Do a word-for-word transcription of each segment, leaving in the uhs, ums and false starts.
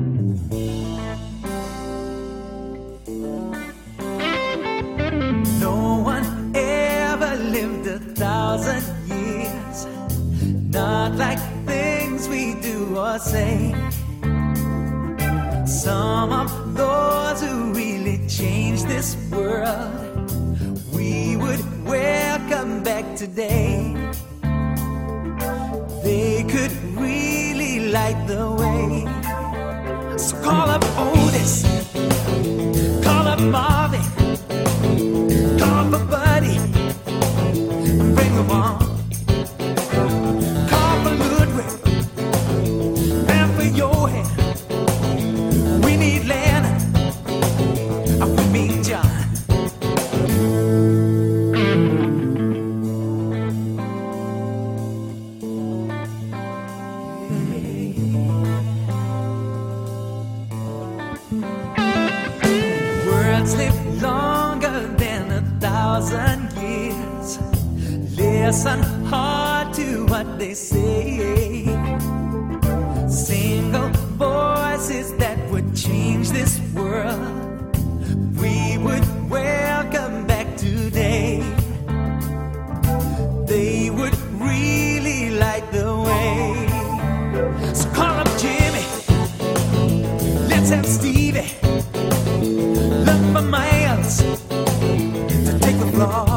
No one ever lived a thousand years, not like things we do or say. Some of those who really changed this world, we would welcome back today. They could really light the way. So call up Otis, call up Marvin, call up a buddy, bring them on. Call for Ludwig, and for Johan. We need Lennon, and we mean John. Words live longer than a thousand years. Listen hard to what they say. Single voices that would change this world, we would welcome back today. They would really light the way. So call up Jimmy, let's have Stevie. Look for Miles to take the floor.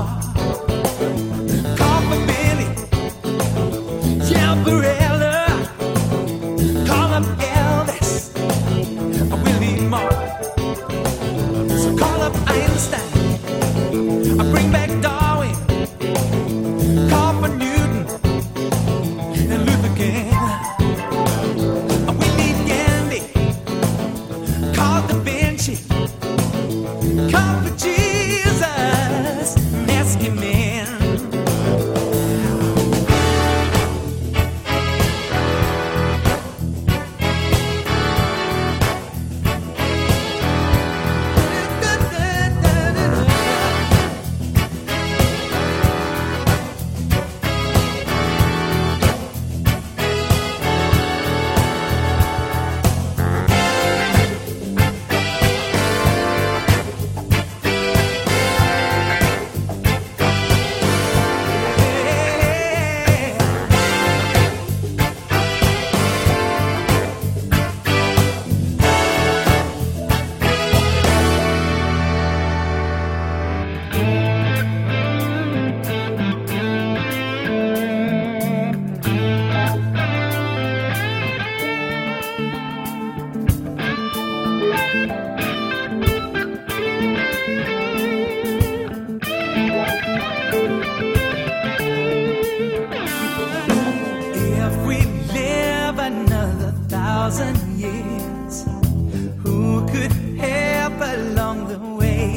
Call for Billy, yell for Ella. Call up Elvis, we'll need more. So call up Einstein, bring back Darwin. Call for Newton and Luther King. We need Gandhi, call Da Vinci. Come for Jesus, ask him in. If we live another thousand years, who could help along the way?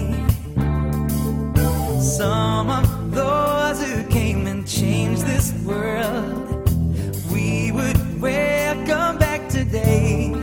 Some of those who came and changed this world, we would welcome back today.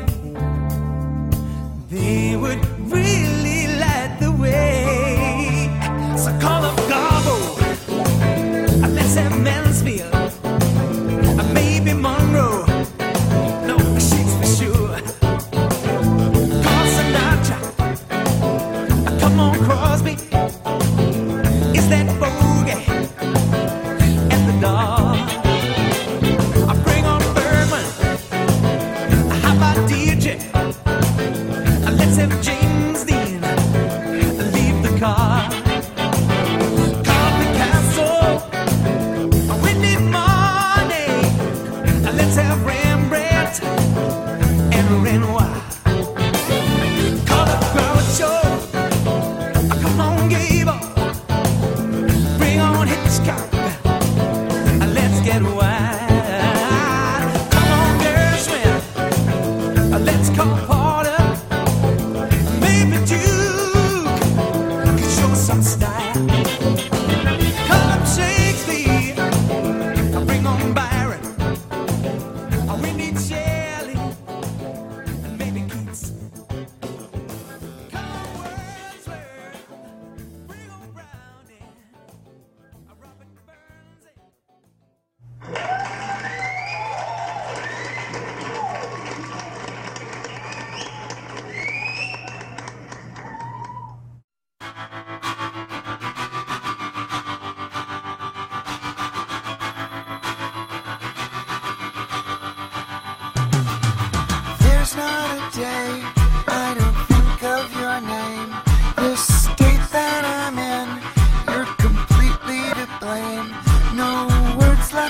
They would really light the way. So call up Garbo, let's have Mansfield, maybe Monroe, no, she's for sure. Call Sinatra, come on Crosby, is that bogey at the door? I bring on Bergman, how about D J? Let's have James Dean, leave the car. Call Picasso, we need money. Let's have Rembrandt and Renoir. Call up Groucho, come on Gable, bring on Hitchcock, let's get wild. Come on Gershwin, let's call Porter, maybe Jim.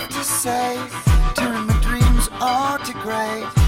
to say, turn my dreams all to grey.